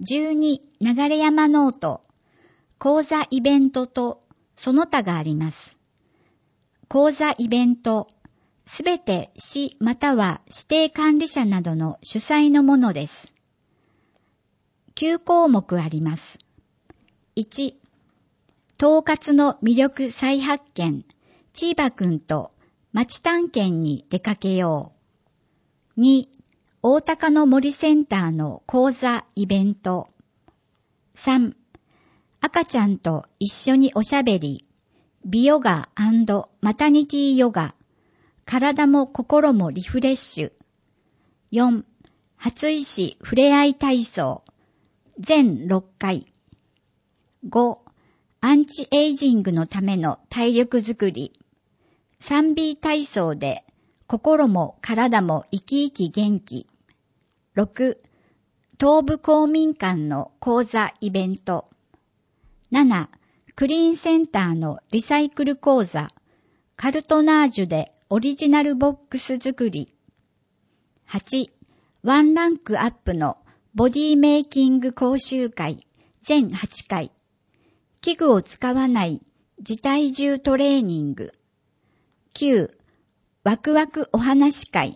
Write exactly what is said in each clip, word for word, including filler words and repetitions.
じゅうに流山ノート、講座イベントとその他があります。講座イベント、すべて市または指定管理者などの主催のものです。きゅう項目あります。いち、統括の魅力再発見、チーバくんと町探検に出かけよう。に、大高の森センターの講座イベント。さん、赤ちゃんと一緒におしゃべり、美ヨガ&マタニティヨガ、体も心もリフレッシュ。よん、初石ふれあい体操、全ろっかい。ご、アンチエイジングのための体力づくり、スリービー 体操で心も体も生き生き元気。ろく、東部公民館の講座イベント。なな、クリーンセンターのリサイクル講座、カルトナージュでオリジナルボックス作り。はち、ワンランクアップのボディメイキング講習会、全はちかい。器具を使わない自体重トレーニング。きゅう、ワクワクお話会。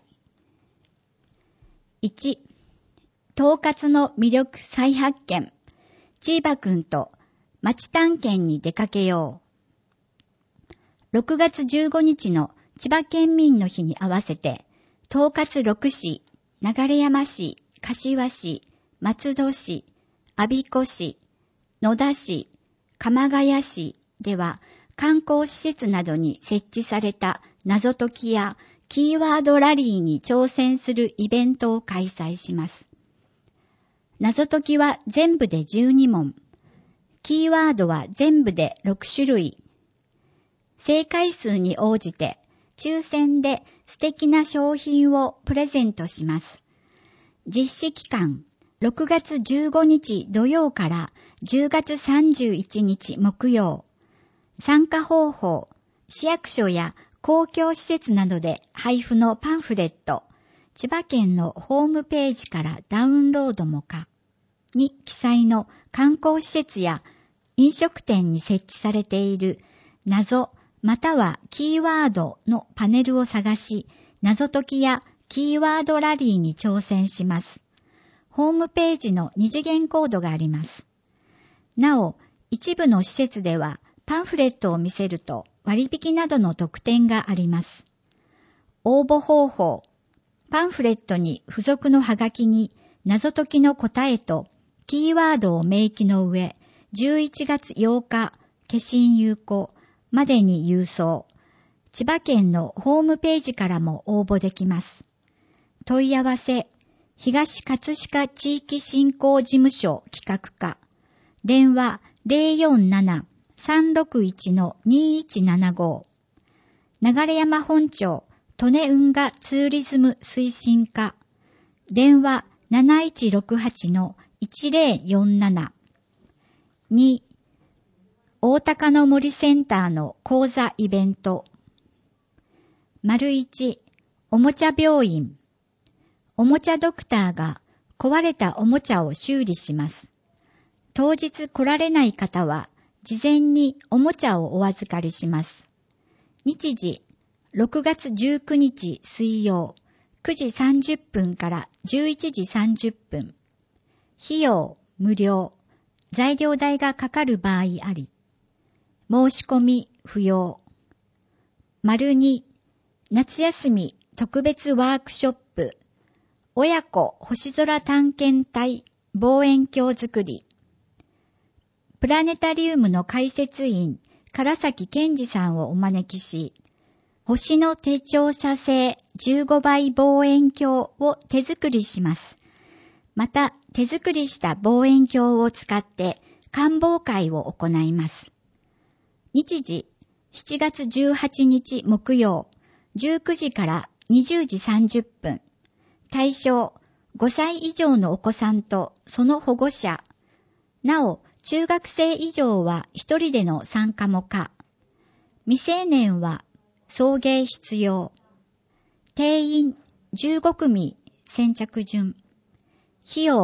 いち、統括の魅力再発見、チーバくんと町探検に出かけよう。ろくがつじゅうごにちの千葉県民の日に合わせて、統括ろくし、流山市、柏市、松戸市、我孫子市、野田市、鎌ヶ谷市では観光施設などに設置された謎解きやキーワードラリーに挑戦するイベントを開催します。謎解きは全部でじゅうにもん。キーワードは全部でろくしゅるい。正解数に応じて抽選で素敵な商品をプレゼントします。実施期間、ろくがつじゅうごにち土曜からじゅうがつさんじゅういちにち木曜。参加方法、市役所や公共施設などで配布のパンフレット、千葉県のホームページからダウンロードも可に記載の観光施設や飲食店に設置されている謎またはキーワードのパネルを探し、謎解きやキーワードラリーに挑戦します。ホームページの二次元コードがあります。なお、一部の施設ではパンフレットを見せると割引などの特典があります。応募方法、パンフレットに付属のハガキに謎解きの答えとキーワードを明記の上、じゅういちがつようか、消印有効までに郵送。千葉県のホームページからも応募できます。問い合わせ、東葛飾地域振興事務所企画課。電話 ゼロよんなな さんろくいち にいちななご。流山本町利根運河ツーリズム推進課。電話 なないちろくはち いちゼロよんなな。に、大高の森センターの講座イベント。丸いち、おもちゃ病院。おもちゃドクターが壊れたおもちゃを修理します。当日来られない方は事前におもちゃをお預かりします。日時、ろくがつじゅうくにち水曜、くじさんじゅっぷんからじゅういちじさんじゅっぷん。費用、無料。材料代がかかる場合あり。申し込み、不要。丸に、夏休み特別ワークショップ。親子星空探検隊望遠鏡作り。プラネタリウムの解説員、唐崎健二さんをお招きし、星の手帳写生じゅうごばい望遠鏡を手作りします。また、手作りした望遠鏡を使って観望会を行います。日時、しちがつじゅうはちにち木曜、じゅうくじからにじゅうじさんじゅっぷん。対象、ごさい以上のお子さんとその保護者。なお、中学生以上は一人での参加も可。未成年は送迎必要。定員じゅうごくみ先着順。費用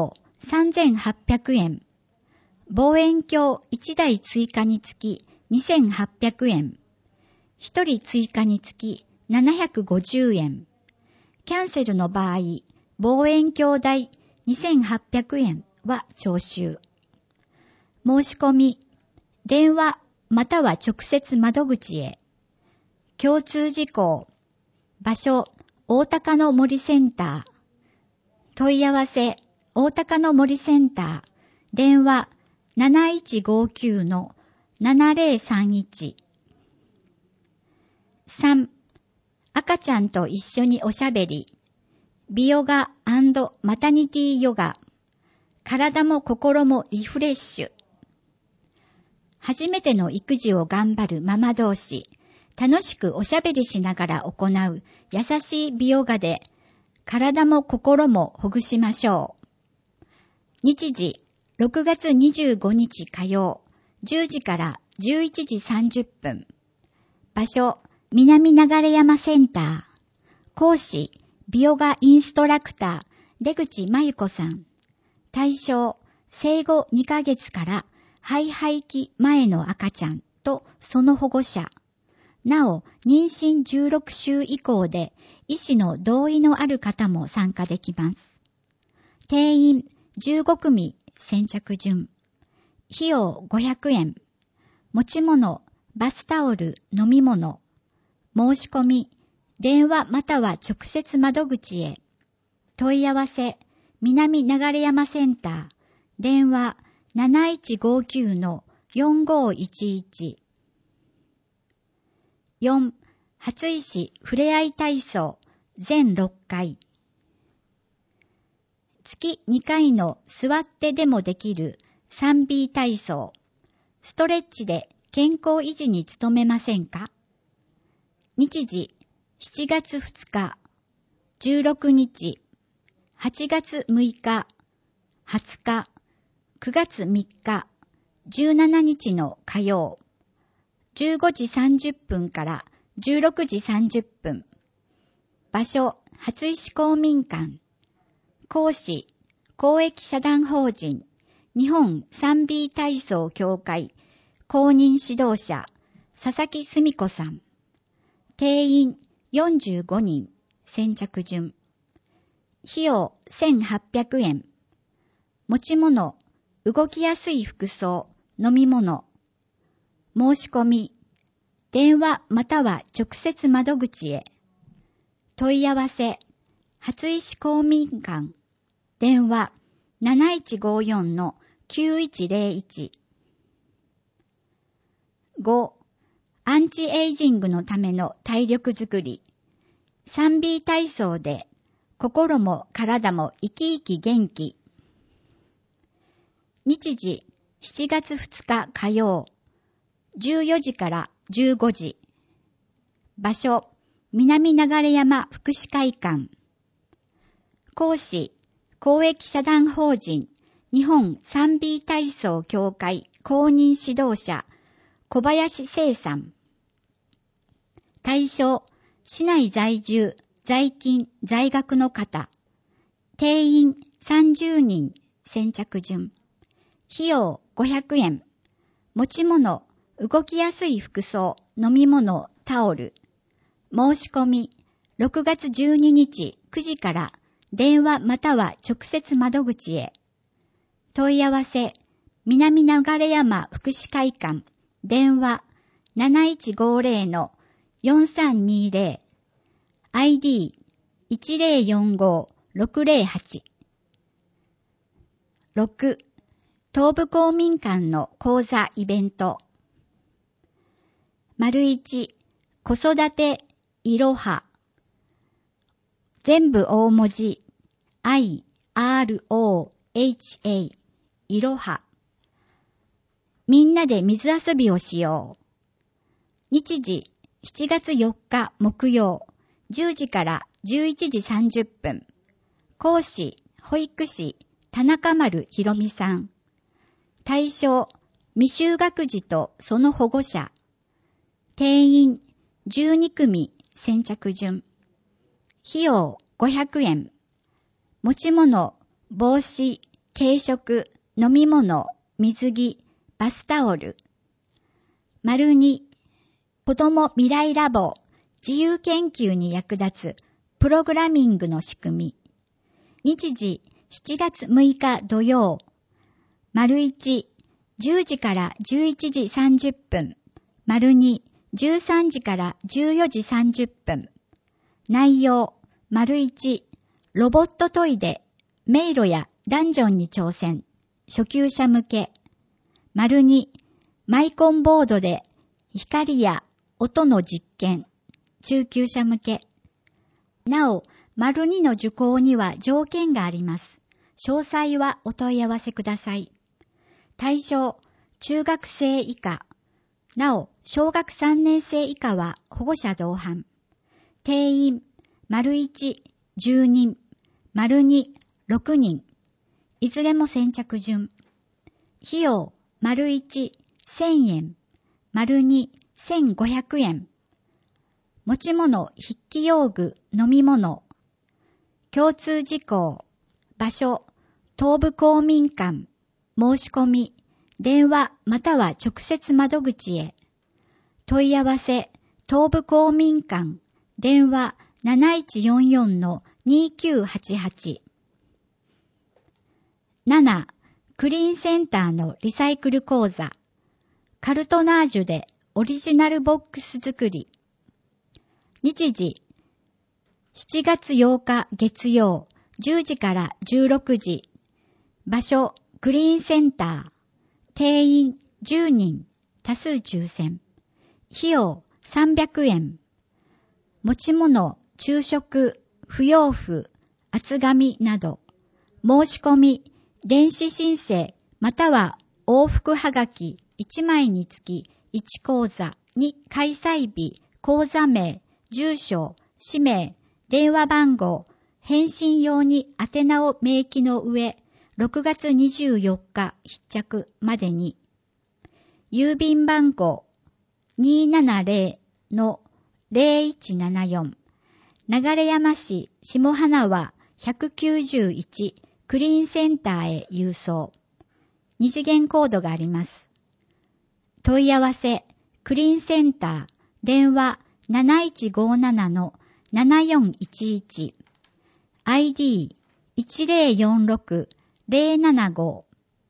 さんぜんはっぴゃくえん。望遠鏡いちだい追加につきにせんはっぴゃくえん。ひとり追加につきななひゃくごじゅうえん。キャンセルの場合、望遠鏡代にせんはっぴゃくえんは徴収。申し込み、電話または直接窓口へ。共通事項、場所、大高の森センター。問い合わせ、大高の森センター。電話なないちごきゅうのななぜろさんいち。さん. 赤ちゃんと一緒におしゃべり。ビヨガ&マタニティヨガ。体も心もリフレッシュ。初めての育児を頑張るママ同士、楽しくおしゃべりしながら行う優しいビヨガで、体も心もほぐしましょう。日時、ろくがつにじゅうごにち火曜、じゅうじからじゅういちじさんじゅっぷん。場所、南流山センター。講師、ビヨガインストラクター、出口真由子さん。対象、生後にかげつから肺廃棄前の赤ちゃんとその保護者。なお、妊娠じゅうろくしゅう以降で医師の同意のある方も参加できます。定員じゅうごくみ先着順。費用ごひゃくえん。持ち物、バスタオル、飲み物。申し込み、電話または直接窓口へ。問い合わせ、南流山センター。電話なないちごきゅうのよんごいちいち。よん. 初石ふれあい体操全ろっかい。月にかいの座ってでもできる スリービー 体操。ストレッチで健康維持に努めませんか？日時しちがつふつか、じゅうろくにち、はちがつむいか、はつか、くがつみっか、じゅうしちにちの火曜、じゅうごじさんじゅっぷんからじゅうろくじさんじゅっぷん。場所、初石公民館。講師、公益社団法人、日本 スリービー 体操協会、公認指導者、佐々木澄子さん。定員よんじゅうごにん、先着順。費用せんはっぴゃくえん。持ち物、動きやすい服装、飲み物。申し込み、電話または直接窓口へ。問い合わせ、初石公民館。電話なないちごよんのきゅういちぜろいち。ご. アンチエイジングのための体力づくり。スリービー 体操で心も体も生き生き元気。日時しちがつふつか火曜、じゅうよじからじゅうごじ。場所、南流山福祉会館。講師、公益社団法人、日本 スリービー 体操協会公認指導者、小林聖さん。対象、市内在住、在勤、在学の方。定員さんじゅうにん、先着順。費用ごひゃくえん。持ち物、動きやすい服装、飲み物、タオル。申し込み、ろくがつじゅうににちくじから電話または直接窓口へ。問い合わせ、南流山福祉会館。電話なないちごぜろのよんさんにぜろ。アイディーいちぜろよんごろくぜろはち。ろく. 東部公民館の講座イベント。丸いち. 子育ていろは。全部大文字 アイアールオーエイチエー いろは。みんなで水遊びをしよう。日時しちがつよっか木曜、じゅうじからじゅういちじさんじゅっぷん。講師、保育士、田中丸ひろみさん。対象、未就学児とその保護者。定員じゅうにくみ、先着順。費用ごひゃくえん。持ち物、帽子、 軽食、飲み物、水着、バスタオル。丸に、子ども未来ラボ、自由研究に役立つプログラミングの仕組み。日時しちがつむいか土曜。丸いち、じゅうじからじゅういちじさんじゅっぷん。丸に、じゅうさんじからじゅうよじさんじゅっぷん。内容、丸いち、ロボットトイで迷路やダンジョンに挑戦。初級者向け。丸に、マイコンボードで光や音の実験。中級者向け。なお、丸にの受講には条件があります。詳細はお問い合わせください。対象、中学生以下。なお、小学さんねん生以下は保護者同伴。定員、丸いち、じゅうにん、丸に、ろくにん。いずれも先着順。費用、丸いち、せんえん、丸に、せんごひゃくえん。持ち物、筆記用具、飲み物。共通事項、場所、東部公民館、申し込み、電話または直接窓口へ。問い合わせ、東部公民館、電話 なないちよんよんのにきゅうはちはち。なな. クリーンセンターのリサイクル講座。カルトナージュでオリジナルボックス作り。日時、しちがつようか月曜、じゅうじからじゅうろくじ。場所、クリーンセンター。定員じゅうにん、多数抽選。費用さんびゃくえん。持ち物、昼食、不要符、厚紙など。申し込み、電子申請または往復はがきいちまいにつきいち講座に開催日、講座名、住所、氏名、電話番号、返信用に宛名を明記の上、ろくがつにじゅうよっか必着までに。郵便番号 にーななぜろのぜろいちななよん。流山市下花輪ひゃくきゅうじゅういちクリーンセンターへ郵送。二次元コードがあります。問い合わせ、クリーンセンター、電話 なないちごななのななよんいちいち。アイディーいちぜろよんろくぜろななご。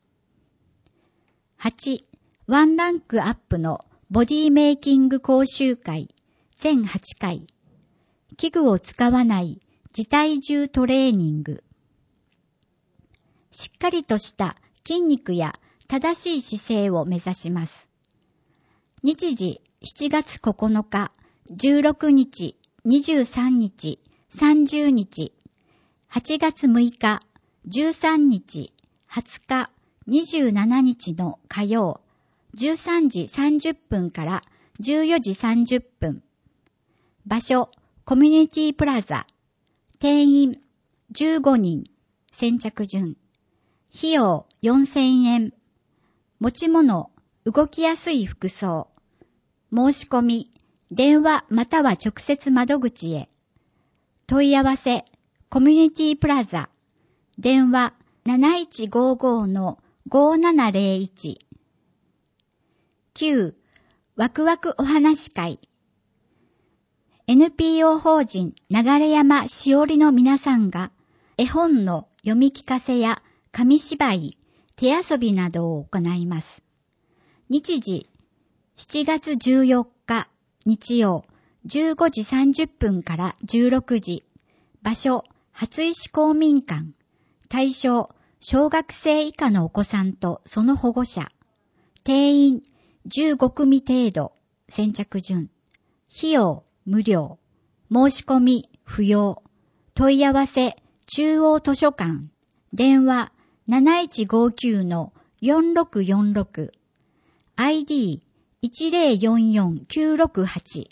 はち. ワンランクアップのボディメイキング講習会ぜんはちかい。器具を使わない自体重トレーニング。しっかりとした筋肉や正しい姿勢を目指します。日時しちがつここのか、じゅうろくにち、にじゅうさんにち、さんじゅうにち、はちがつむいか、じゅうさんにち、はつか、にじゅうしちにちの火曜、じゅうさんじさんじゅっぷんからじゅうよじさんじゅっぷん。場所、コミュニティプラザ。定員、じゅうごにん。先着順。費用、よんせんえん。持ち物、動きやすい服装。申し込み、電話または直接窓口へ。問い合わせ、コミュニティプラザ。電話 なないちごごのごななぜろいち。きゅう. ワクワクお話会。エヌピーオー 法人流山しおりの皆さんが絵本の読み聞かせや紙芝居、手遊びなどを行います。日時しちがつじゅうよっか日曜じゅうごじさんじゅっぷんからじゅうろくじ。場所、初石公民館。対象、小学生以下のお子さんとその保護者。定員、じゅうごくみ程度。先着順。費用、無料。申し込み、不要。問い合わせ、中央図書館。電話、なないちごきゅうのよんろくよんろく。アイディーいちぜろよんよんきゅうろくはち。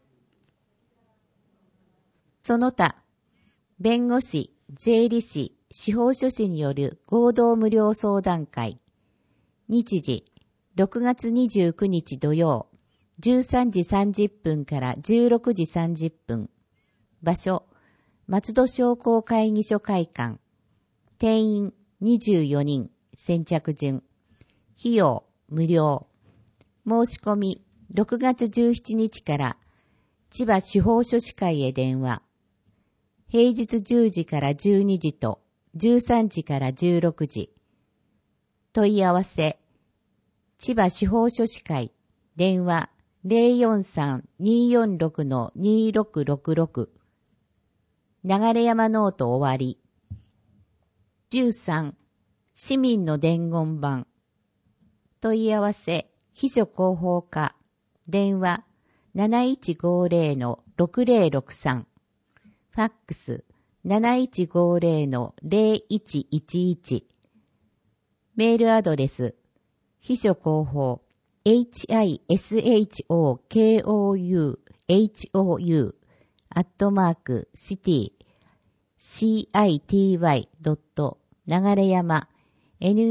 その他、弁護士、税理士、司法書士による合同無料相談会。日時、ろくがつにじゅうくにち土曜、じゅうさんじさんじゅっぷんからじゅうろくじさんじゅっぷん。場所、松戸商工会議所会館。定員にじゅうよにん先着順。費用無料。申し込みろくがつじゅうしちにちから千葉司法書士会へ電話。平日じゅうじからじゅうにじとじゅうさんじからじゅうろくじ。問い合わせ千葉司法書士会電話 ゼロよんさん にーよんろく にーろくろくろく。流山ノート終わり。じゅうさん市民の伝言板。問い合わせ秘書広報課電話 なないちごゼロ ろくゼロろくさん。ファックス なないちごゼロ ゼロいちいちいち。メールアドレス秘書広報 エイチアイエスエイチオーケーオーユーエイチオーユー アットマークシティ シーアイティーワイ ドット流山 ナガ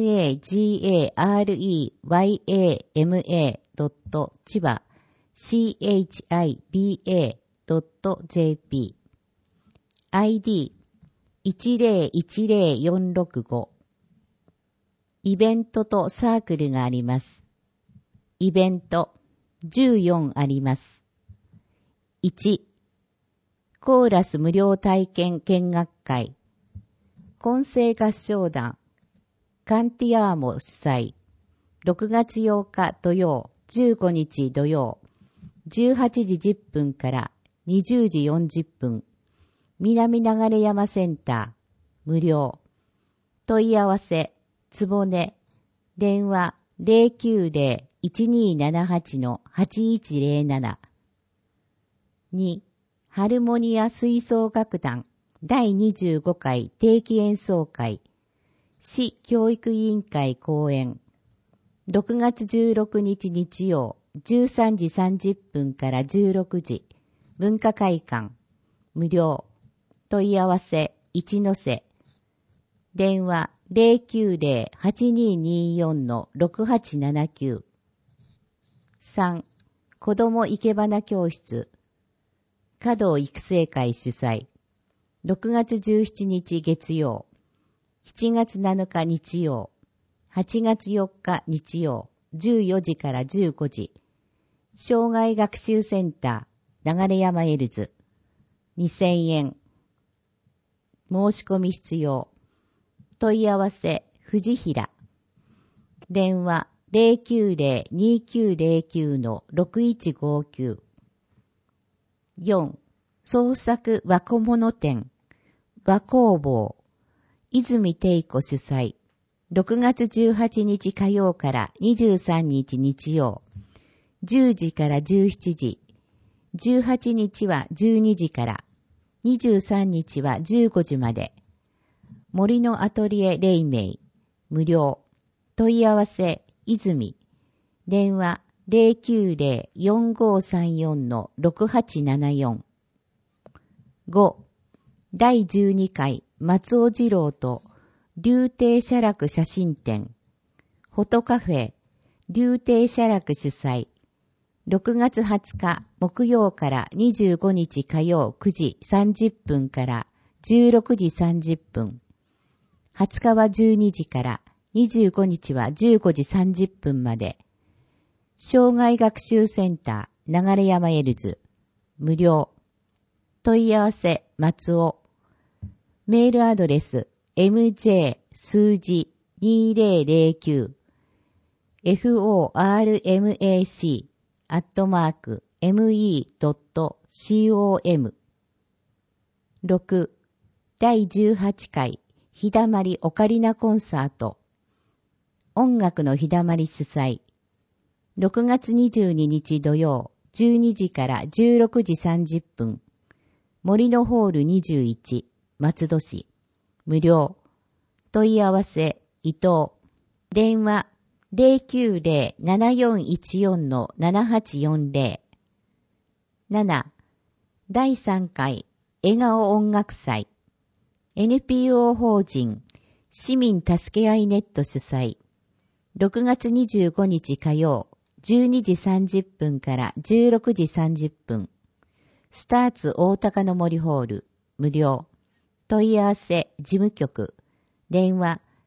レ ドット千葉 シーエイチアイビーエー ドットジェーピー アイディー いちゼロいちゼロよんろくご。イベントとサークルがあります。イベントじゅうよんあります。いち、コーラス無料体験見学会。混声合唱団カンティアーモ主催。ろくがつようか土曜、じゅうごにち土曜、じゅうはちじじゅっぷんからにじゅうじよんじゅっぷん。南流山センター無料。問い合わせつぼね電話 ゼロきゅうゼロ いちにーななはち はちいちゼロなな。にハルモニア吹奏楽団だいにじゅうごかい定期演奏会市教育委員会講演ろくがつじゅうろくにち日曜じゅうさんじさんじゅっぷんからじゅうろくじ文化会館無料。問い合わせ一ノ瀬電話 ゼロきゅうゼロ はちにーにーよん ろくはちななきゅう。さん子ども生け花教室華道育成会主催。ろくがつじゅうしちにち月曜、しちがつなのか日曜、はちがつよっか日曜、じゅうよじからじゅうごじ。障害学習センター、流山エルズ。にせんえん。申し込み必要。問い合わせ、藤平。電話、ゼロきゅうゼロ にーきゅうゼロきゅう ろくいちごきゅう。よん創作和小物展和工房泉貞子主催。ろくがつじゅうはちにち火曜からにじゅうさんにち日曜じゅうじからじゅうしちじ、じゅうはちにちはじゅうにじからにじゅうさんにちはじゅうごじまで。森のアトリエ黎明無料。問い合わせ泉電話ゼロきゅうゼロ よんごさんよん ろくはちななよん。ごだいじゅうにかい松尾二郎と竜亭写楽写真展フォトカフェ竜亭写楽主催。ろくがつはつか木曜からにじゅうごにち火曜くじさんじゅっぷんからじゅうろくじさんじゅっぷん。はつかはじゅうにじからにじゅうごにちはじゅうごじさんじゅっぷんまで。障害学習センター流山エルズ無料。問い合わせ松尾。メールアドレス エムジェー 数字にせんきゅう フォーアールエムエーシー アットマーク エムイー ドット コム。 ろくだいじゅうはちかい日だまりオカリナコンサート音楽の日だまり主催。ろくがつにじゅうににち土曜じゅうにじからじゅうろくじさんじゅっぷん。森のホールにじゅういち松戸市無料。問い合わせ伊藤電話ゼロきゅうゼロ ななよんいちよん ななはちよんゼロ。ななだいさんかい笑顔音楽祭 エヌピーオー 法人市民助け合いネット主催。ろくがつにじゅうごにち火曜じゅうにじさんじゅっぷんからじゅうろくじさんじゅっぷん。スターツ大高の森ホール無料。問い合わせ事務局電話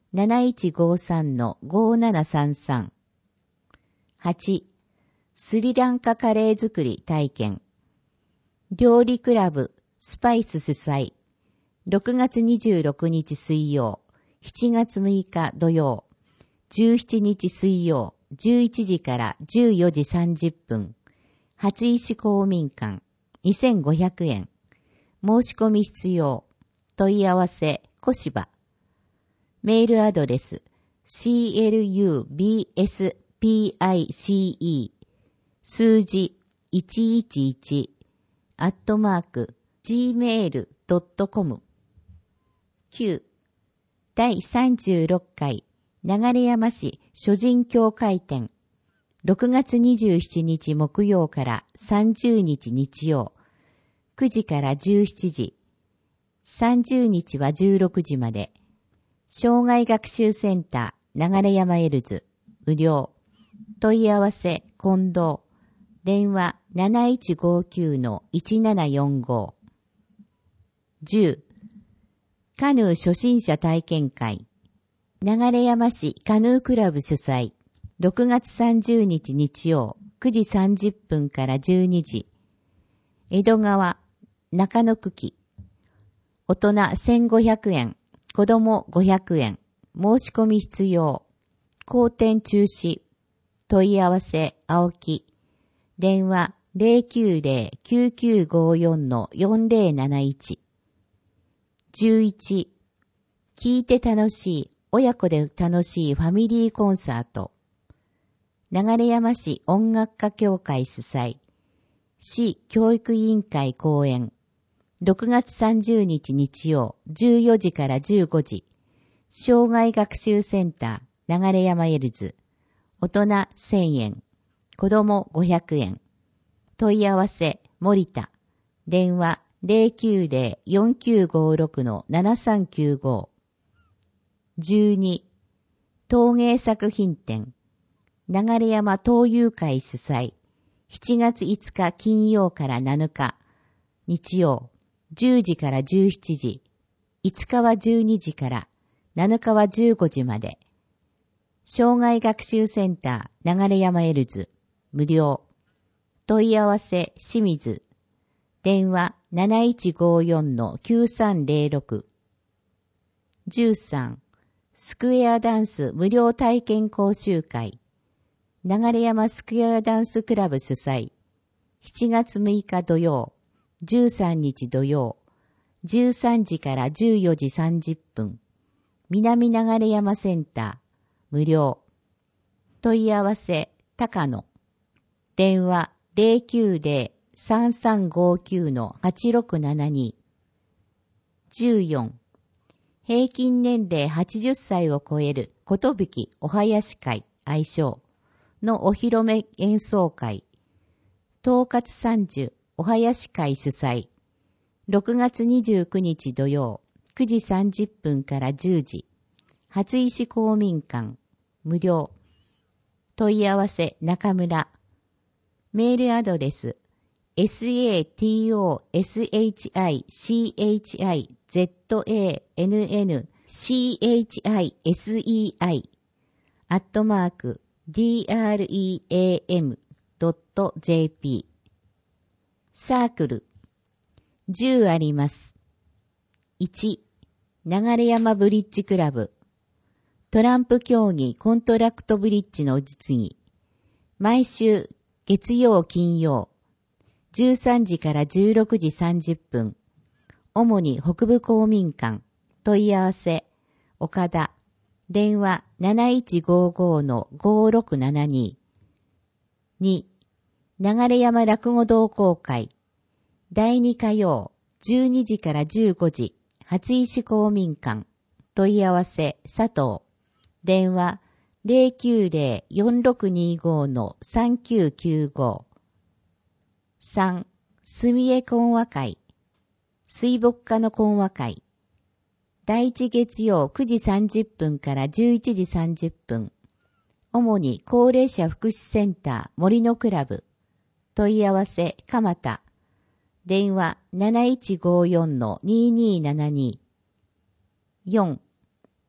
なないちごさんのごななさんさん。はち、スリランカカレー作り体験。料理クラブスパイス主催。ろくがつにじゅうろくにち水曜、しちがつむいか土曜、じゅうしちにち水曜、じゅういちじからじゅうよじさんじゅっぷん。初石公民館、にせんごひゃくえん。申し込み必要。問い合わせ、小芝。メールアドレス、シーエルユービーエスピーアイシーイー、数字いちいちいち、アットマーク、ジーメールドットコム。きゅう、だいさんじゅうろっかい、流山市諸人教会展。ろくがつにじゅうしちにち木曜からさんじゅうにち日曜、くじからじゅうしちじ、さんじゅうにちはじゅうろくじまで。障害学習センター流山エルズ、無料。問い合わせ、近藤。電話 なないちごきゅうのいちななよんご。じゅう、カヌー初心者体験会。流山市カヌークラブ主催。ろくがつさんじゅうにち日曜、くじさんじゅっぷんからじゅうにじ。江戸川、中野区木。大人せんごひゃくえん。子供ごひゃくえん。申し込み必要。後展中止。問い合わせ、青木。電話 ゼロきゅうゼロ きゅうきゅうごよんのよんゼロなないち。じゅういち、聞いて楽しい、親子で楽しいファミリーコンサート。流山市音楽家協会主催。市教育委員会講演。ろくがつさんじゅうにち日曜、じゅうよじからじゅうごじ。障害学習センター、流山エルズ。大人せんえん。子供ごひゃくえん。問い合わせ、森田。電話ゼロきゅうゼロ よんきゅうごろくのななさんきゅうご。じゅうに、陶芸作品展。流山陶友会主催。しちがついつか金曜からなのか。日曜。じゅうじからじゅうしちじ、いつかはじゅうにじから、なのかはじゅうごじまで。障害学習センター流山エルズ、無料。問い合わせ、清水。電話なないちごよんのきゅうさんゼロろく。じゅうさん、スクエアダンス無料体験講習会。流山スクエアダンスクラブ主催。しちがつむいか土曜。じゅうさんにち土曜、じゅうさんじからじゅうよじさんじゅっぷん。南流山センター、無料。問い合わせ、高野。電話ゼロきゅうゼロ さんさんごきゅうのはちろくななに。じゅうよん、平均年齢はちじゅっさいを超えることぶきお囃子会愛称のお披露目演奏会。統括さんじゅうお囃子会主催。ろくがつにじゅうくにち土曜、くじさんじゅっぷんからじゅうじ。初石公民館、無料。問い合わせ、中村。メールアドレス、エスエーティーオーエスエイチアイシーエイチアイゼットエーエヌエヌシーエイチアイエスイーアイ アットマーク ディーアールイーエーエムドットジェーピー。サークル。じゅうあります。いち、流山ブリッジクラブ。トランプ競技コントラクトブリッジの実技。毎週月曜金曜。じゅうさんじからじゅうろくじさんじゅっぷん。主に北部公民館。問い合わせ。岡田。電話なないちごごのごろくななに。に、流山落語同好会。だいに火曜、じゅうにじからじゅうごじ、初石公民館。問い合わせ、佐藤。電話、ゼロきゅうゼロ よんろくにごのさんきゅうきゅうご。さん、すみえ講話会。水墨画の講話会。だいいち月曜くじさんじゅっぷんからじゅういちじさんじゅっぷん。主に高齢者福祉センター森のクラブ。問い合わせ、鎌田。電話なないちごよんのにーにーななに。よん、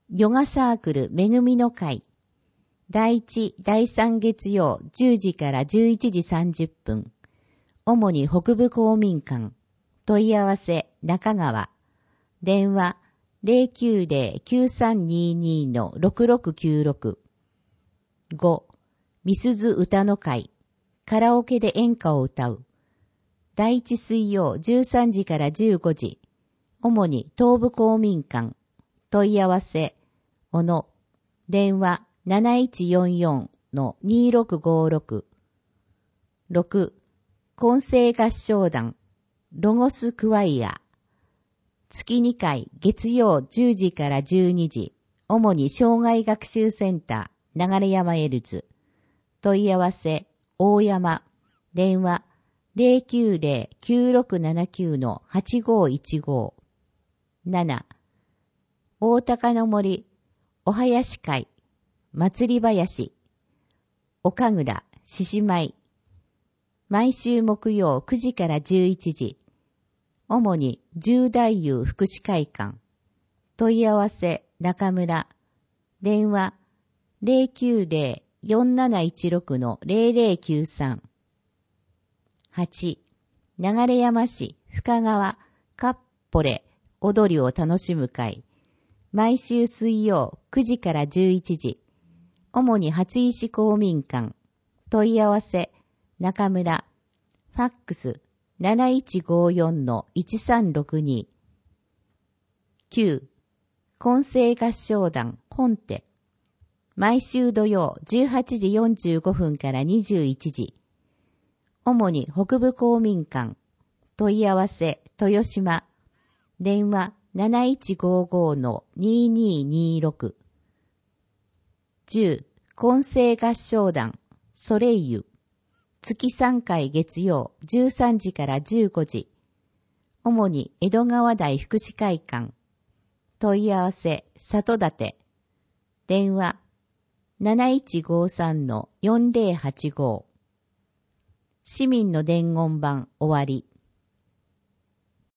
ヨガサークルめぐみの会。だいいち、だいさん月曜じゅうじからじゅういちじさんじゅっぷん。主に北部公民館。問い合わせ中川。電話 ゼロきゅうゼロ きゅうさんにーにー ろくろくきゅうろく。ご. みすず歌の会。カラオケで演歌を歌う。だいいち水曜じゅうさんじからじゅうごじ。主に東部公民館。問い合わせ小野。電話 なないちよんよん にろくごろく。ろく. 混声合唱団ロゴスクワイア。月にかい月曜じゅうじからじゅうにじ。主に障害学習センター流山エルズ。問い合わせ大山。電話 ゼロきゅうゼロ きゅうろくななきゅう はちごいちご。なな. 大高の森お囃子会祭り林岡倉獅子舞。毎週木曜くじからじゅういちじ。主に十太夫福祉会館。問い合わせ中村。電話 ゼロきゅうゼロ よんなないちろく ゼロゼロきゅうさん。はち. 流山市深川かっぽれ踊りを楽しむ会。毎週水曜くじからじゅういちじ。主に初石公民館。問い合わせ中村。ファックス なないちごよん いちさんろくに。きゅう. 混声合唱団本手。毎週土曜じゅうはちじよんじゅうごふんからにじゅういちじ。主に北部公民館。問い合わせ豊島。電話 なないちごご にーにーにーろく。じゅう. 混声合唱団ソレイユ。月さんかい月曜じゅうさんじからじゅうごじ。主に江戸川台福祉会館。問い合わせ里立。電話 なないちごさん よんぜろはちご。市民の伝言版終わり。